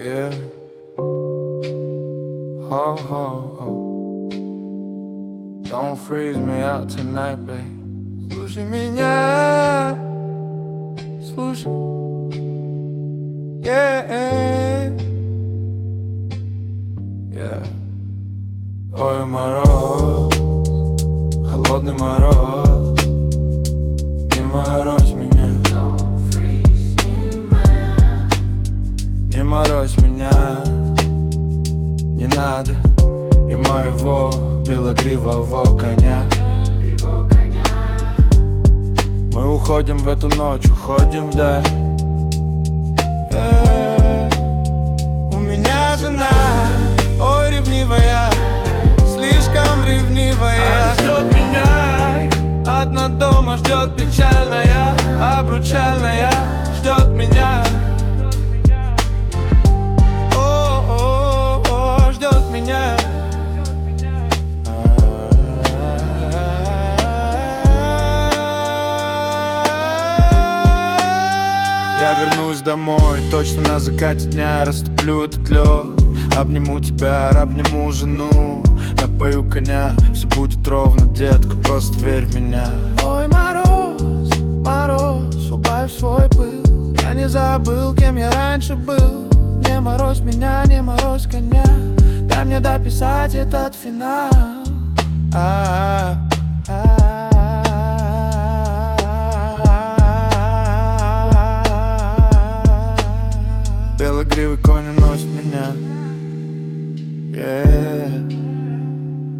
Yeah. Oh, oh, oh. Don't freeze me out tonight, babe. Слушай меня, слушай. Yeah, yeah. Ой, мороз, холодный мороз, не морозь меня. Не морозь меня, не надо. И моего белогривого коня. Мы уходим в эту ночь, уходим вдаль. У меня жена, ой, ревнивая, слишком ревнивая. Ждет меня, одна дома ждет печальная, обручальная, ждет меня. Ждет меня. Я вернусь домой, точно на закате дня. Растоплю этот лед, обниму тебя, обниму жену, напою коня, все будет ровно, детка, просто верь в меня. Ой, мороз, мороз, убавь свой пыл. Я не забыл, кем я раньше был. Не морозь меня, не морозь коня. Дай мне дописать этот финал. Белогривый конь уносит меня. Yeah.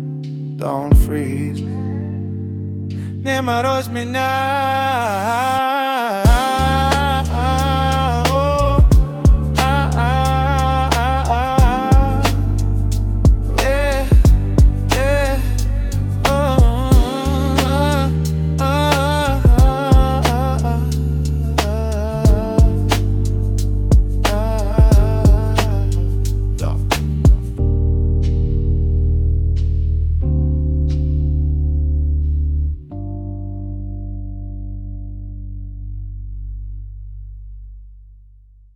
Don't freeze me. Не морозь меня.